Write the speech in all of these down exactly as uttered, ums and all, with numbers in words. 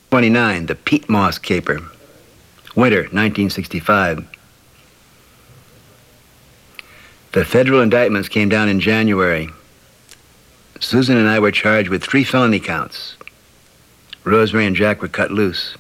twenty-nine, the Peat Moss Caper. Winter, nineteen sixty-five. The federal indictments came down in January. Susan and I were charged with three felony counts. Rosemary and Jack were cut loose.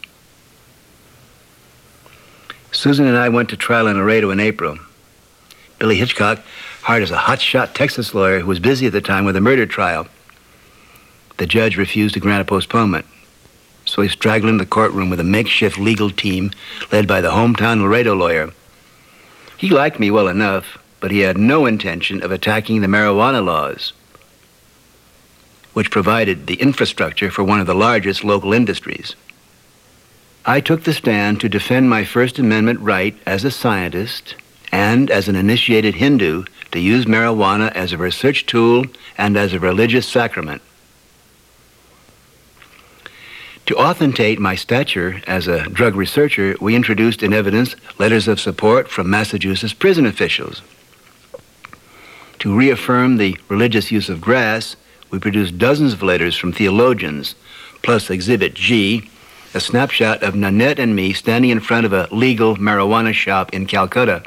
Susan and I went to trial in Laredo in April. Billy Hitchcock hired as a hotshot Texas lawyer who was busy at the time with a murder trial. The judge refused to grant a postponement, so he straggled into the courtroom with a makeshift legal team led by the hometown Laredo lawyer. He liked me well enough, but he had no intention of attacking the marijuana laws, which provided the infrastructure for one of the largest local industries. I took the stand to defend my First Amendment right as a scientist and as an initiated Hindu to use marijuana as a research tool and as a religious sacrament. To authenticate my stature as a drug researcher, we introduced in evidence letters of support from Massachusetts prison officials. To reaffirm the religious use of grass, we produced dozens of letters from theologians, plus Exhibit G, a snapshot of Nanette and me standing in front of a legal marijuana shop in Calcutta.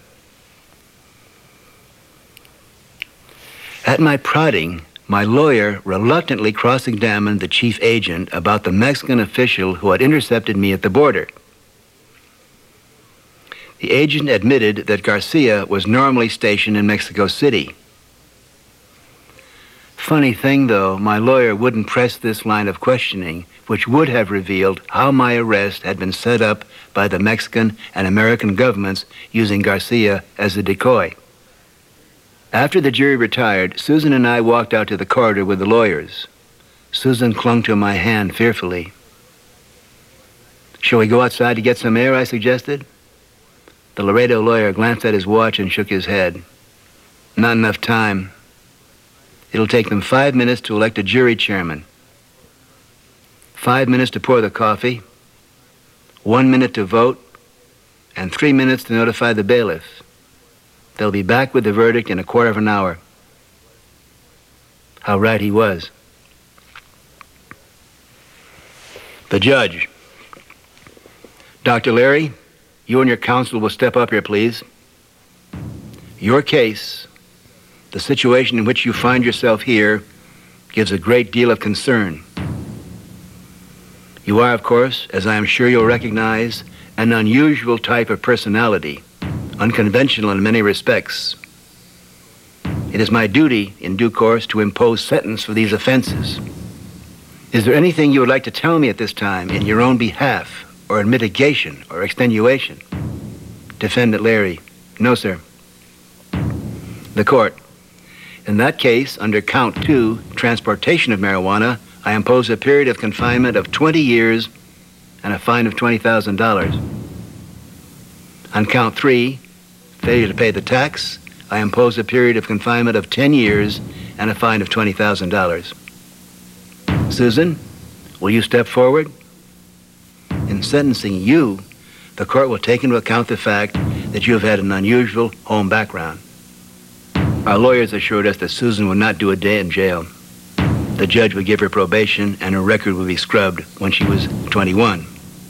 At my prodding, my lawyer reluctantly cross-examined the chief agent about the Mexican official who had intercepted me at the border. The agent admitted that Garcia was normally stationed in Mexico City. Funny thing, though, my lawyer wouldn't press this line of questioning, which would have revealed how my arrest had been set up by the Mexican and American governments using Garcia as a decoy. After the jury retired, Susan and I walked out to the corridor with the lawyers. Susan clung to my hand fearfully. "Shall we go outside to get some air?" I suggested. The Laredo lawyer glanced at his watch and shook his head. "Not enough time. It'll take them five minutes to elect a jury chairman, five minutes to pour the coffee, one minute to vote, and three minutes to notify the bailiff. They'll be back with the verdict in a quarter of an hour." How right he was. The judge. "Doctor Leary, you and your counsel will step up here, please. Your case, the situation in which you find yourself here, gives a great deal of concern. You are, of course, as I am sure you'll recognize, an unusual type of personality, unconventional in many respects. It is my duty, in due course, to impose sentence for these offenses. Is there anything you would like to tell me at this time in your own behalf, or in mitigation or extenuation?" Defendant Leary: "No, sir." The court: "In that case, under count two, transportation of marijuana, I impose a period of confinement of twenty years and a fine of twenty thousand dollars. On count three, failure to pay the tax, I impose a period of confinement of ten years and a fine of twenty thousand dollars. Susan, will you step forward? In sentencing you, the court will take into account the fact that you have had an unusual home background." Our lawyers assured us that Susan would not do a day in jail. The judge would give her probation and her record would be scrubbed when she was twenty-one.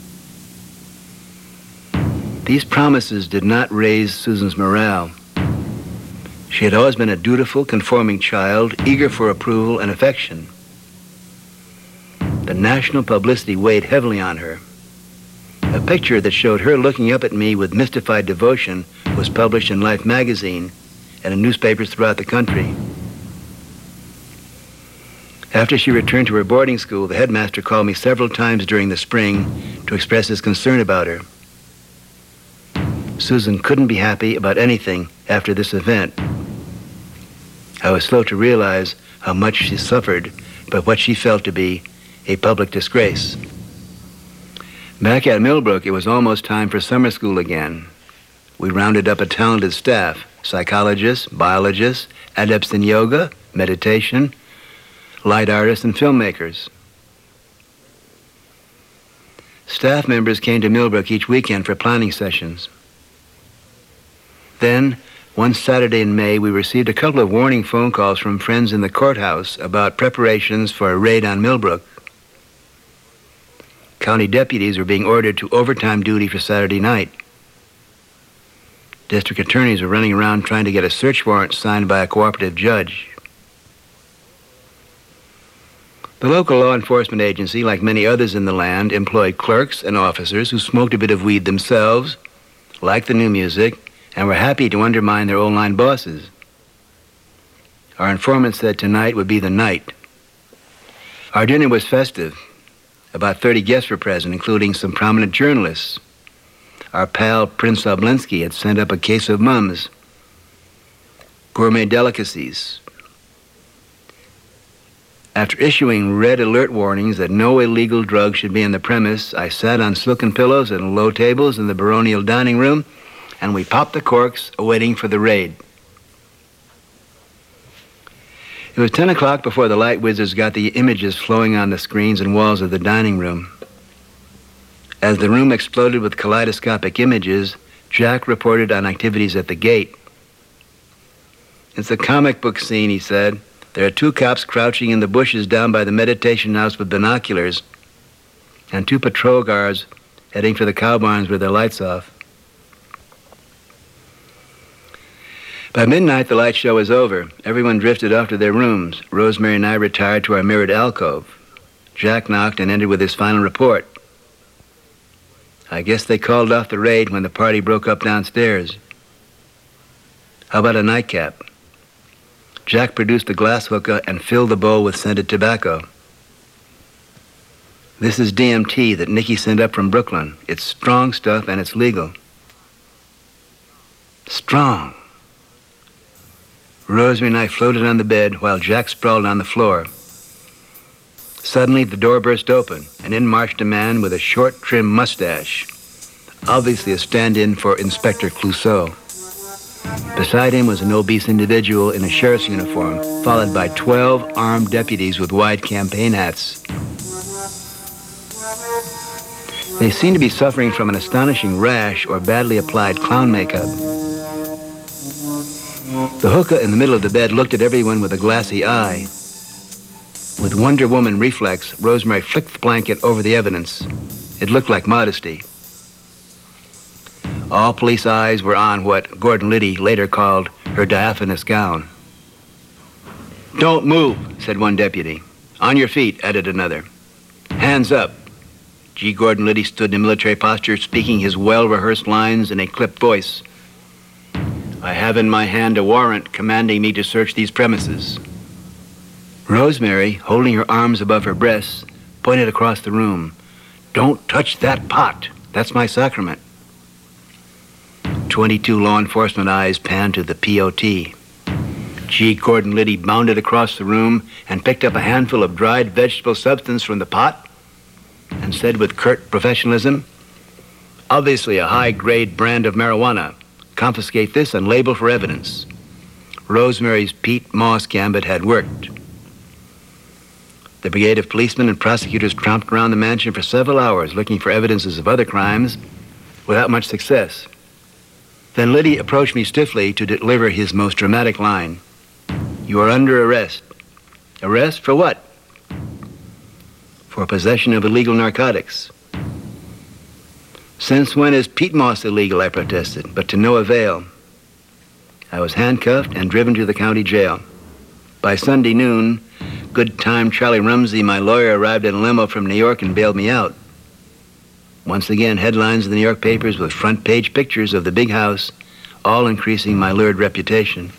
These promises did not raise Susan's morale. She had always been a dutiful, conforming child, eager for approval and affection. The national publicity weighed heavily on her. A picture that showed her looking up at me with mystified devotion was published in Life magazine and in newspapers throughout the country. After she returned to her boarding school, the headmaster called me several times during the spring to express his concern about her. Susan couldn't be happy about anything after this event. I was slow to realize how much she suffered by what she felt to be a public disgrace. Back at Millbrook, it was almost time for summer school again. We rounded up a talented staff: psychologists, biologists, adepts in yoga, meditation, light artists, and filmmakers. Staff members came to Millbrook each weekend for planning sessions. Then, one Saturday in May, we received a couple of warning phone calls from friends in the courthouse about preparations for a raid on Millbrook. County deputies were being ordered to overtime duty for Saturday night. District attorneys were running around trying to get a search warrant signed by a cooperative judge. The local law enforcement agency, like many others in the land, employed clerks and officers who smoked a bit of weed themselves, liked the new music, and were happy to undermine their old-line bosses. Our informant said tonight would be the night. Our dinner was festive. About thirty guests were present, including some prominent journalists. Our pal Prince Oblinsky had sent up a case of mums, gourmet delicacies. After issuing red alert warnings that no illegal drug should be in the premise, I sat on silken pillows and low tables in the baronial dining room, and we popped the corks, awaiting for the raid. It was ten o'clock before the light wizards got the images flowing on the screens and walls of the dining room. As the room exploded with kaleidoscopic images, Jack reported on activities at the gate. "It's a comic book scene," he said. "There are two cops crouching in the bushes down by the meditation house with binoculars, and two patrol guards heading for the cow barns with their lights off." By midnight, the light show was over. Everyone drifted off to their rooms. Rosemary and I retired to our mirrored alcove. Jack knocked and ended with his final report. "I guess they called off the raid when the party broke up downstairs. How about a nightcap?" Jack produced a glass hookah and filled the bowl with scented tobacco. "This is D M T that Nicky sent up from Brooklyn. It's strong stuff and it's legal." Strong. Rosemary and I floated on the bed while Jack sprawled on the floor. Suddenly, the door burst open, and in marched a man with a short, trim mustache, obviously a stand-in for Inspector Clouseau. Beside him was an obese individual in a sheriff's uniform, followed by twelve armed deputies with wide campaign hats. They seemed to be suffering from an astonishing rash or badly applied clown makeup. The hookah in the middle of the bed looked at everyone with a glassy eye. With Wonder Woman reflex, Rosemary flicked the blanket over the evidence. It looked like modesty. All police eyes were on what Gordon Liddy later called her diaphanous gown. "Don't move," said one deputy. "On your feet," added another. "Hands up." G. Gordon Liddy stood in military posture, speaking his well-rehearsed lines in a clipped voice. "I have in my hand a warrant commanding me to search these premises." Rosemary, holding her arms above her breasts, pointed across the room. "Don't touch that pot. That's my sacrament." Twenty-two law enforcement eyes panned to the P O T. G. Gordon Liddy bounded across the room and picked up a handful of dried vegetable substance from the pot and said with curt professionalism, "Obviously a high-grade brand of marijuana. Confiscate this and label for evidence." Rosemary's Pete Moss gambit had worked. The brigade of policemen and prosecutors tromped around the mansion for several hours looking for evidences of other crimes without much success. Then Liddy approached me stiffly to deliver his most dramatic line. "You are under arrest." "Arrest for what?" "For possession of illegal narcotics." "Since when is peat moss illegal?" I protested, but to no avail. I was handcuffed and driven to the county jail. By Sunday noon, good time Charlie Rumsey, my lawyer, arrived in a limo from New York and bailed me out. Once again, headlines in the New York papers with front-page pictures of the big house, all increasing my lurid reputation.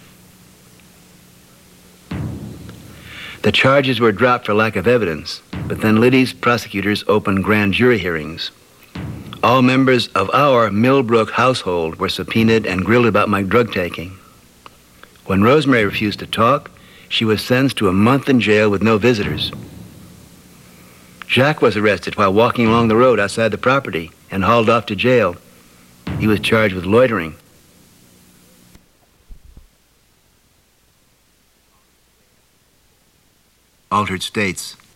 The charges were dropped for lack of evidence, but then Liddy's prosecutors opened grand jury hearings. All members of our Millbrook household were subpoenaed and grilled about my drug taking. When Rosemary refused to talk, she was sentenced to a month in jail with no visitors. Jack was arrested while walking along the road outside the property and hauled off to jail. He was charged with loitering. Altered States.